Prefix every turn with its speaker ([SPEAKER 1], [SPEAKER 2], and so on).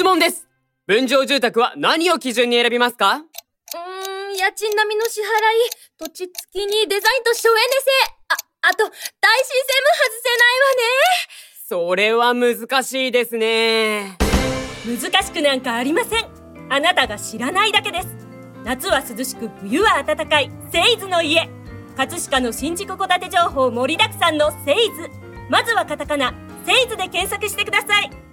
[SPEAKER 1] 質問です。分譲住宅は何を基準に選びますか？
[SPEAKER 2] 家賃並みの支払い、土地付きにデザインと省エネ性、あと、耐震性も外せないわね。
[SPEAKER 1] それは難しいですね。
[SPEAKER 3] 難しくなんかありません。あなたが知らないだけです。夏は涼しく冬は暖かいセイズの家。葛飾の新築戸建て情報盛りだくさんのセイズ。まずはカタカナセイズで検索してください。